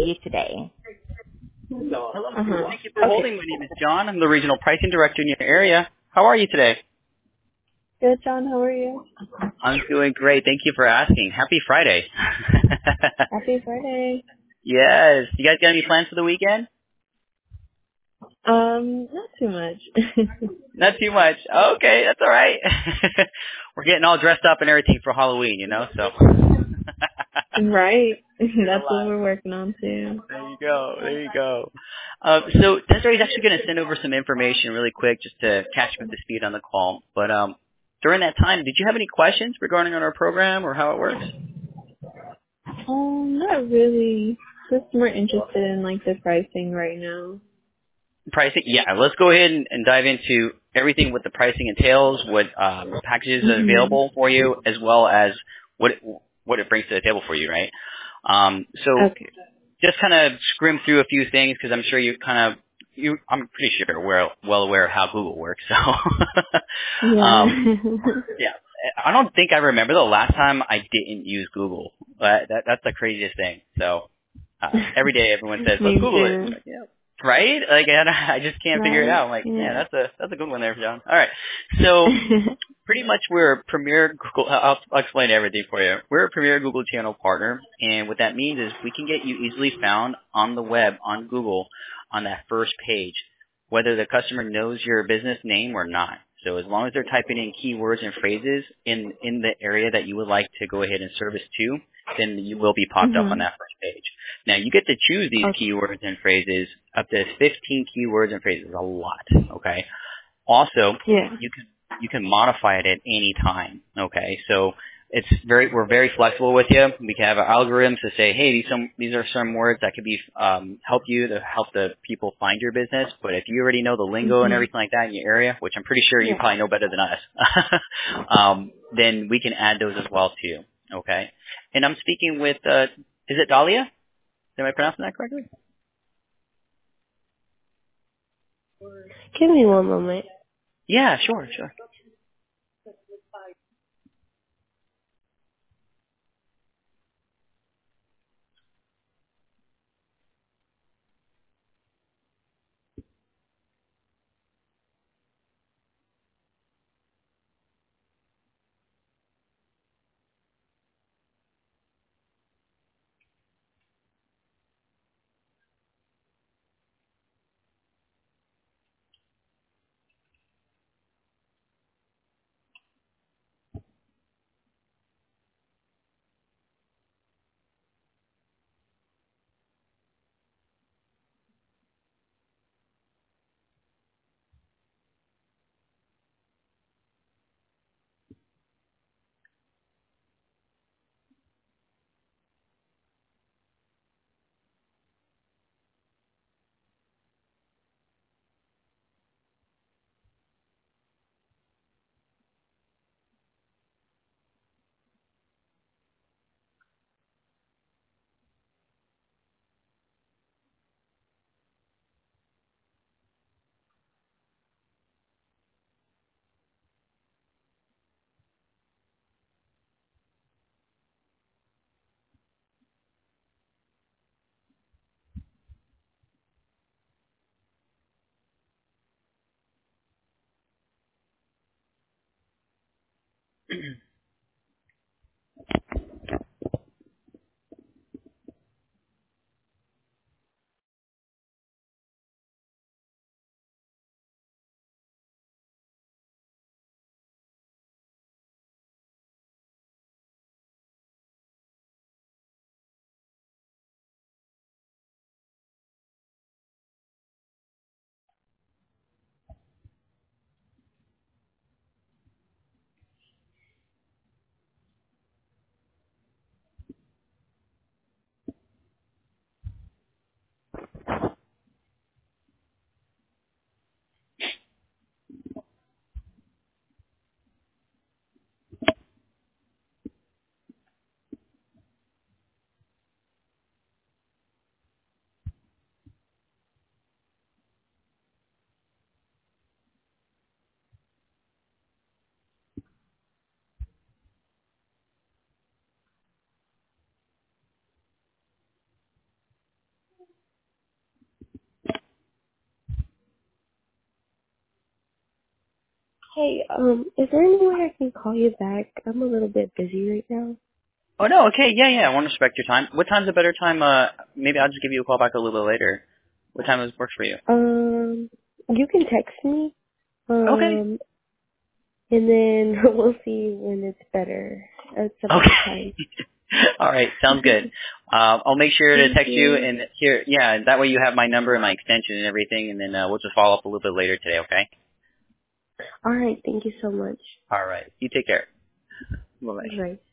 you today? Hello. Uh-huh. Thank you for holding. My name is John. I'm the regional pricing director in your area. How are you today? Good, John. How are you? I'm doing great. Thank you for asking. Happy Friday. Happy Friday. Yes. You guys got any plans for the weekend? Not too much. Not too much. Okay, that's all right. We're getting all dressed up and everything for Halloween, so. Right. Getting a That's what lot. we're working on too. There you go. There you go. So Desiree's actually going to send over some information really quick just to catch you up to speed on the call. But during that time, did you have any questions regarding on our program or how it works? Not really. Just more interested in like the pricing right now. Pricing? Yeah, let's go ahead and dive into everything what the pricing entails, what packages are available for you, as well as what it brings to the table for you, right? So Okay. just kind of scrim through a few things because I'm sure I'm pretty sure we're well aware of how Google works. So, Yeah. yeah, I don't think I remember the last time I didn't use Google. That's the craziest thing. So every day everyone says, Me let's Google it. too. Yeah. Right? Like I just can't figure it Right. out. I'm like, Yeah. that's a good one there, John. All right. So pretty much we're a premier Google. I'll explain everything for you. We're a premier Google channel partner, and what that means is we can get you easily found on the web, on Google, on that first page, whether the customer knows your business name or not. So as long as they're typing in keywords and phrases in the area that you would like to go ahead and service to, then you will be popped up on that first page. Now you get to choose these keywords and phrases, up to 15 keywords and phrases, a lot, okay? Also, Yeah. you can modify it at any time. Okay, so we're very flexible with you. We can have algorithms to say, hey, these are some words that could be help the people find your business. But if you already know the lingo and everything like that in your area, which I'm pretty sure you probably know better than us, then we can add those as well too. Okay, and I'm speaking with is it Dahlia? Am I pronouncing that correctly? Give me one moment. Yeah, sure. Hey, is there any way I can call you back? I'm a little bit busy right now. Oh, no, okay, yeah, I want to respect your time. What time's a better time? Maybe I'll just give you a call back a little bit later. What time works for you? You can text me, Okay. and then we'll see when it's better. At some other Okay. time. All right, sounds good. I'll make sure to Thank text you, you. and here, yeah, that way you have my number and my extension and everything, and then we'll just follow up a little bit later today, okay? All right, thank you so much. All right. You take care. Bye-bye. Bye.